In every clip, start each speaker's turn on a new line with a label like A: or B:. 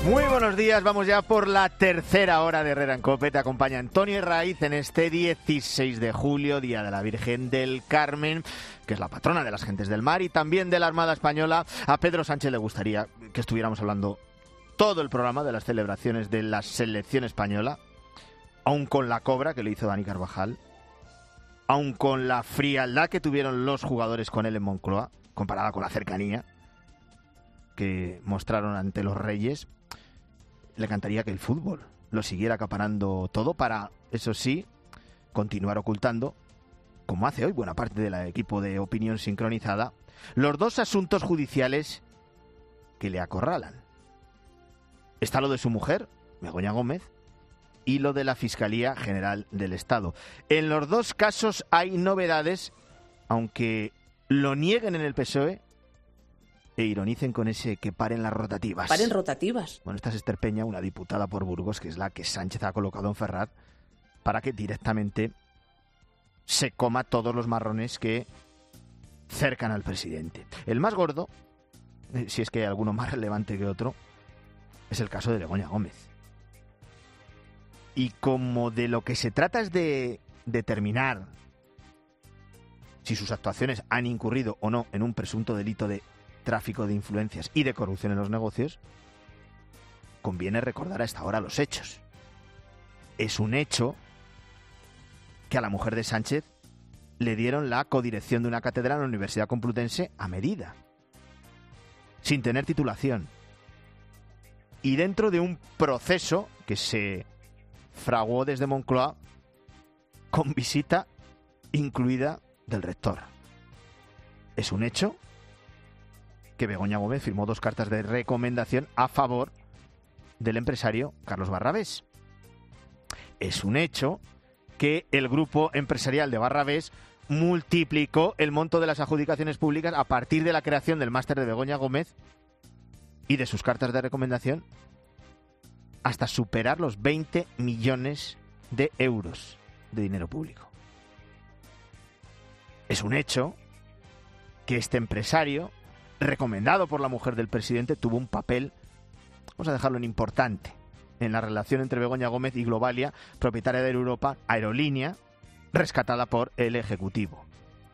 A: Muy buenos días, vamos ya por la tercera hora de Herrera en Cope. Te acompaña Antonio Herraiz en este 16 de julio, Día de la Virgen del Carmen, que es la patrona de las gentes del mar y también de la Armada Española. A Pedro Sánchez le gustaría que estuviéramos hablando todo el programa de las celebraciones de la selección española, aun con la cobra que le hizo Dani Carvajal, aun con la frialdad que tuvieron los jugadores con él en Moncloa, comparada con la cercanía que mostraron ante los Reyes. Le encantaría que el fútbol lo siguiera acaparando todo para, eso sí, continuar ocultando, como hace hoy buena parte del equipo de Opinión Sincronizada, los dos asuntos judiciales que le acorralan. Está lo de su mujer, Begoña Gómez, y lo de la Fiscalía General del Estado. En los dos casos hay novedades, aunque lo nieguen en el PSOE e ironicen con ese que paren las rotativas.
B: Paren rotativas.
A: Bueno, esta es Esther Peña, una diputada por Burgos, que es la que Sánchez ha colocado en Ferraz para que directamente se coma todos los marrones que cercan al presidente. El más gordo, si es que hay alguno más relevante que otro, es el caso de Begoña Gómez. Y como de lo que se trata es de determinar si sus actuaciones han incurrido o no en un presunto delito de tráfico de influencias y de corrupción en los negocios, conviene recordar a esta hora los hechos. Es un hecho que a la mujer de Sánchez le dieron la codirección de una cátedra en la Universidad Complutense a medida, sin tener titulación, y dentro de un proceso que se fraguó desde Moncloa con visita incluida del rector. Es un hecho que Begoña Gómez firmó 2 cartas de recomendación a favor del empresario Carlos Barrabés. Es un hecho que el grupo empresarial de Barrabés multiplicó el monto de las adjudicaciones públicas a partir de la creación del máster de Begoña Gómez y de sus cartas de recomendación hasta superar los 20 millones de euros de dinero público. Es un hecho que este empresario, recomendado por la mujer del presidente, tuvo un papel, vamos a dejarlo en importante, en la relación entre Begoña Gómez y Globalia, propietaria de Europa, aerolínea, rescatada por el Ejecutivo.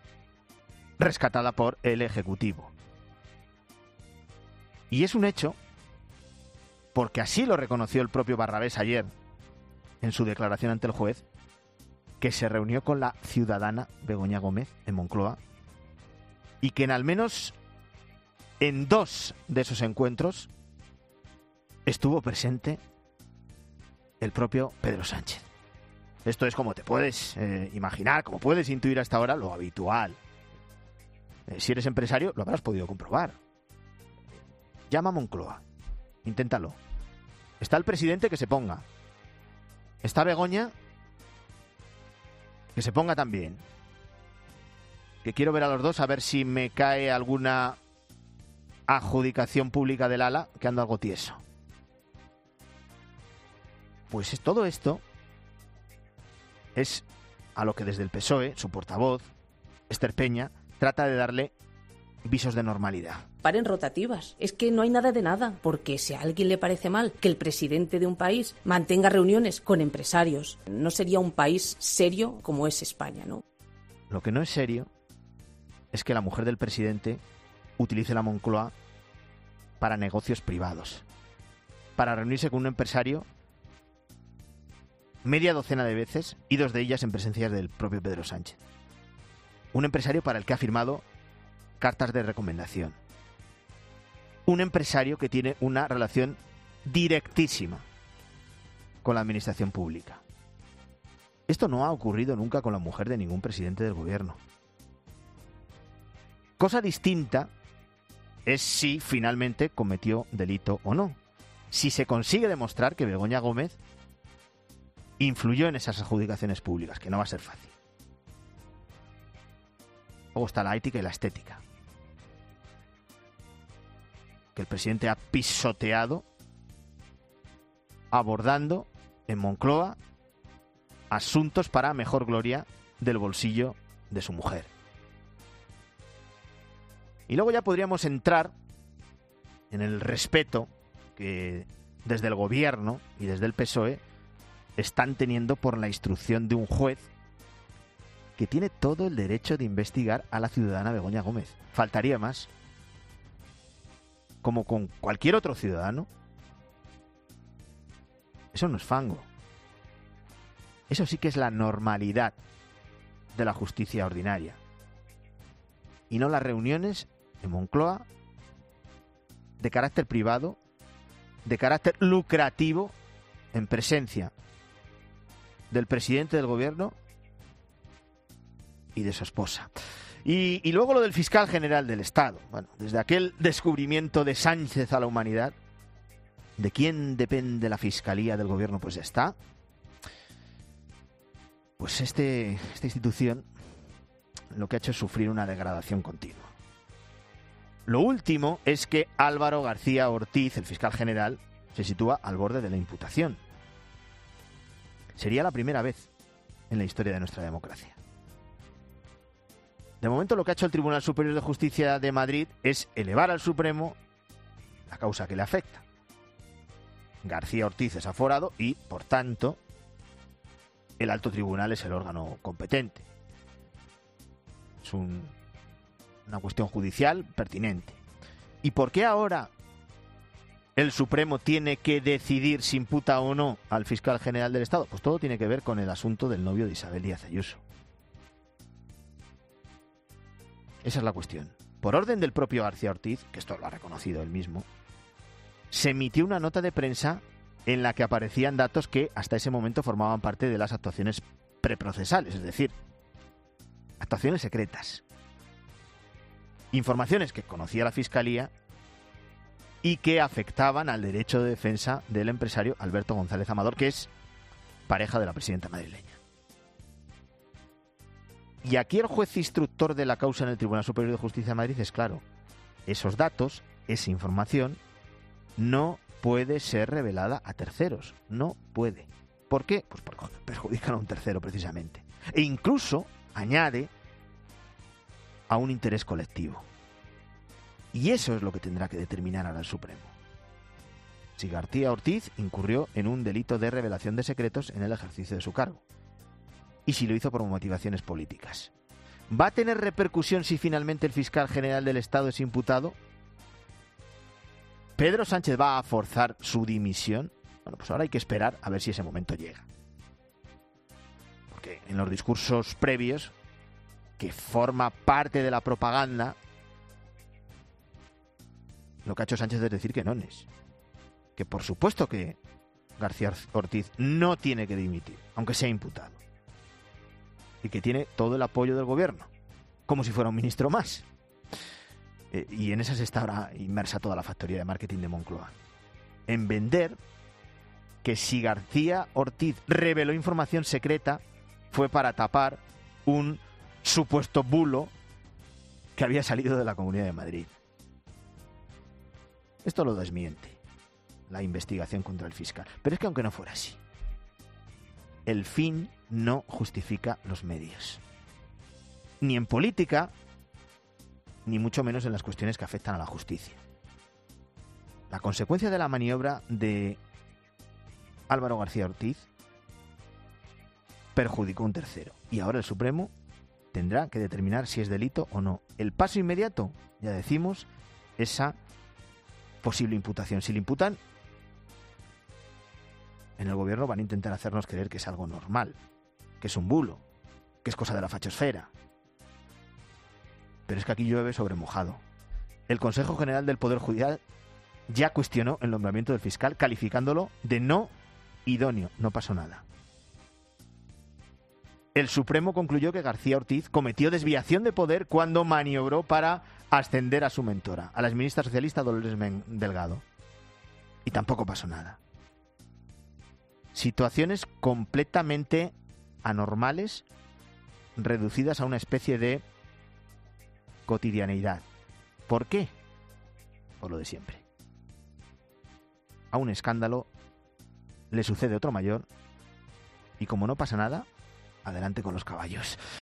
A: Y es un hecho porque así lo reconoció el propio Barrabés ayer en su declaración ante el juez, que se reunió con la ciudadana Begoña Gómez en Moncloa y que en al menos en 2 de esos encuentros estuvo presente el propio Pedro Sánchez. Esto es, como te puedes imaginar, como puedes intuir hasta ahora, lo habitual. Si eres empresario, lo habrás podido comprobar. Llama a Moncloa, inténtalo. Está el presidente, que se ponga. Está Begoña, que se ponga también. Que quiero ver a los dos, a ver si me cae alguna adjudicación pública del ala, que ando algo tieso. Pues todo esto es a lo que desde el PSOE, su portavoz, Esther Peña, trata de darle visos de normalidad.
B: Paren rotativas. Es que no hay nada de nada, porque si a alguien le parece mal que el presidente de un país mantenga reuniones con empresarios, no sería un país serio como es España, ¿no?
A: Lo que no es serio es que la mujer del presidente utilice la Moncloa para negocios privados, para reunirse con un empresario media docena de veces y 2 de ellas en presencia del propio Pedro Sánchez. Un empresario para el que ha firmado cartas de recomendación. Un empresario que tiene una relación directísima con la administración pública. Esto no ha ocurrido nunca con la mujer de ningún presidente del gobierno. Cosa distinta es si finalmente cometió delito o no. Si se consigue demostrar que Begoña Gómez influyó en esas adjudicaciones públicas, que no va a ser fácil. Luego está la ética y la estética, que el presidente ha pisoteado abordando en Moncloa asuntos para mejor gloria del bolsillo de su mujer. Y luego ya podríamos entrar en el respeto que desde el gobierno y desde el PSOE están teniendo por la instrucción de un juez que tiene todo el derecho de investigar a la ciudadana Begoña Gómez. Faltaría más. Como con cualquier otro ciudadano. Eso no es fango. Eso sí que es la normalidad de la justicia ordinaria. Y no las reuniones en Moncloa de carácter privado, de carácter lucrativo, en presencia del presidente del gobierno y de su esposa. Y luego lo del fiscal general del Estado. Bueno, desde aquel descubrimiento de Sánchez a la humanidad, ¿de quién depende la fiscalía del gobierno? Pues ya está. Pues esta institución lo que ha hecho es sufrir una degradación continua. Lo último es que Álvaro García Ortiz, el fiscal general, se sitúa al borde de la imputación. Sería la primera vez en la historia de nuestra democracia. De momento lo que ha hecho el Tribunal Superior de Justicia de Madrid es elevar al Supremo la causa que le afecta. García Ortiz es aforado y, por tanto, el alto tribunal es el órgano competente. Es una cuestión judicial pertinente. ¿Y por qué ahora el Supremo tiene que decidir si imputa o no al fiscal general del Estado? Pues todo tiene que ver con el asunto del novio de Isabel Díaz Ayuso. Esa es la cuestión. Por orden del propio García Ortiz, que esto lo ha reconocido él mismo, se emitió una nota de prensa en la que aparecían datos que hasta ese momento formaban parte de las actuaciones preprocesales, es decir, actuaciones secretas. Informaciones que conocía la Fiscalía y que afectaban al derecho de defensa del empresario Alberto González Amador, que es pareja de la presidenta madrileña. Y aquí el juez instructor de la causa en el Tribunal Superior de Justicia de Madrid es claro. Esos datos, esa información, no puede ser revelada a terceros. No puede. ¿Por qué? Pues porque perjudican a un tercero, precisamente. E incluso añade a un interés colectivo. Y eso es lo que tendrá que determinar ahora el Supremo. Si García Ortiz incurrió en un delito de revelación de secretos en el ejercicio de su cargo. Y si lo hizo por motivaciones políticas. ¿Va a tener repercusión si finalmente el fiscal general del Estado es imputado? ¿Pedro Sánchez va a forzar su dimisión? Bueno, pues ahora hay que esperar a ver si ese momento llega. Porque en los discursos previos, que forma parte de la propaganda, lo que ha hecho Sánchez es decir que no es. Que por supuesto que García Ortiz no tiene que dimitir, aunque sea imputado. Y que tiene todo el apoyo del gobierno, como si fuera un ministro más. Y en esas está ahora inmersa toda la factoría de marketing de Moncloa. En vender que si García Ortiz reveló información secreta fue para tapar un supuesto bulo que había salido de la Comunidad de Madrid. Esto lo desmiente la investigación contra el fiscal. Pero es que aunque no fuera así, el fin no justifica los medios. Ni en política, ni mucho menos en las cuestiones que afectan a la justicia. La consecuencia de la maniobra de Álvaro García Ortiz perjudicó a un tercero. Y ahora el Supremo tendrá que determinar si es delito o no. El paso inmediato, ya decimos, esa posible imputación. Si le imputan, en el gobierno van a intentar hacernos creer que es algo normal, que es un bulo, que es cosa de la fachosfera. Pero es que aquí llueve sobre mojado. El Consejo General del Poder Judicial ya cuestionó el nombramiento del fiscal, calificándolo de no idóneo. No pasó nada. El Supremo concluyó que García Ortiz cometió desviación de poder cuando maniobró para ascender a su mentora, a la exministra socialista Dolores Delgado. Y tampoco pasó nada. Situaciones completamente anormales, reducidas a una especie de cotidianeidad. ¿Por qué? Por lo de siempre. A un escándalo le sucede otro mayor y como no pasa nada, adelante con los caballos.